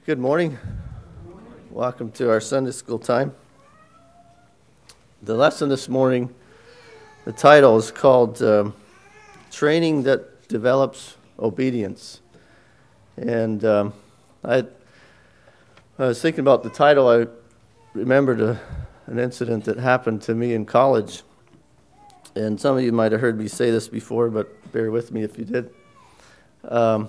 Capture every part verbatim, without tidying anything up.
Good morning. Welcome to our Sunday school time. The lesson this morning, the title is called um, Training That Develops Obedience. And um, I, I was thinking about the title. I remembered a, an incident that happened to me in college. And some of you might have heard me say this before, but bear with me if you did. Um,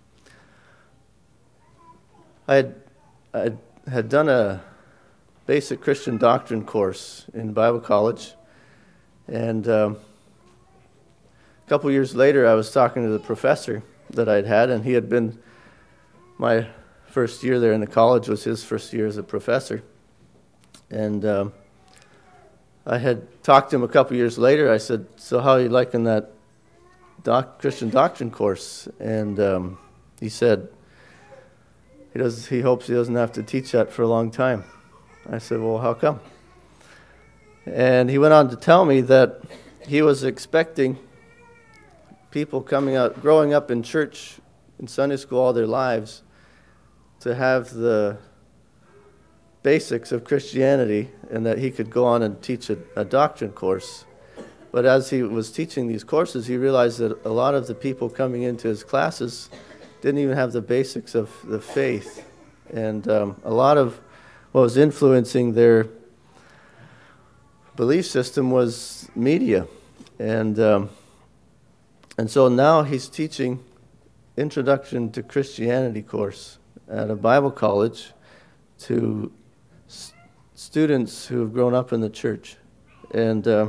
I had, I had done a basic Christian doctrine course in Bible college, and um, a couple years later I was talking to the professor that I'd had, and he had been, my first year there in the college was his first year as a professor, and um, I had talked to him a couple years later. I said, so how are you liking that doc- Christian doctrine course? And um, he said, He does. He hopes he doesn't have to teach that for a long time. I said, well, how come? And he went on to tell me that he was expecting people coming out, growing up in church, in Sunday school all their lives, to have the basics of Christianity, and that he could go on and teach a, a doctrine course. But as he was teaching these courses, he realized that a lot of the people coming into his classes didn't even have the basics of the faith. And um, a lot of what was influencing their belief system was media. And um, and so now he's teaching Introduction to Christianity course at a Bible college to s- students who have grown up in the church. And uh,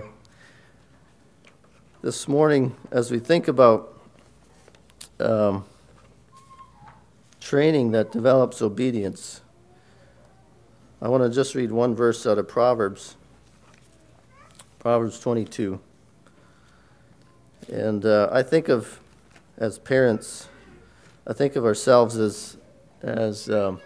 this morning, as we think about um, training that develops obedience, I want to just read one verse out of Proverbs, Proverbs twenty-two. And uh, I think of, as parents, I think of ourselves as as um,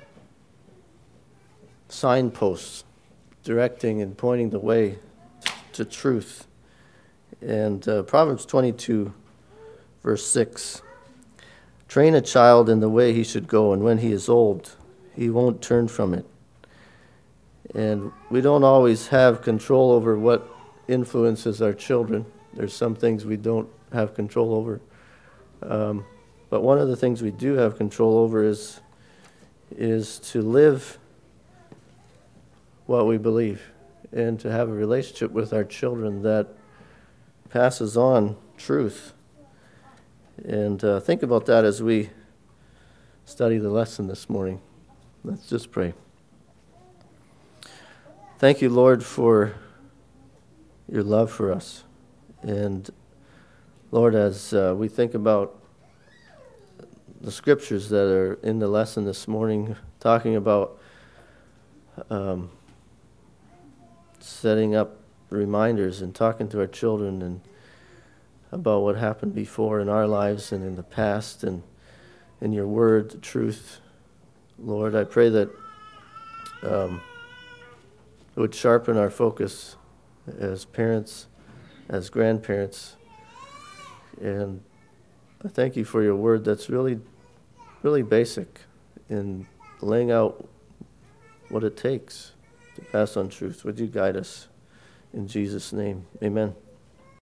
signposts, directing and pointing the way to truth. And uh, Proverbs twenty-two, verse six. Train a child in the way he should go, and when he is old, he won't turn from it. And we don't always have control over what influences our children. There's some things we don't have control over. Um, but one of the things we do have control over is, is to live what we believe, and to have a relationship with our children that passes on truth. And uh, think about that as we study the lesson this morning. Let's just pray. Thank you, Lord, for your love for us. And Lord, as uh, we think about the scriptures that are in the lesson this morning, talking about um, setting up reminders and talking to our children and about what happened before in our lives and in the past, and in your word, the truth. Lord, I pray that um, it would sharpen our focus as parents, as grandparents. And I thank you for your word that's really, really basic in laying out what it takes to pass on truth. Would you guide us? In Jesus' name, amen.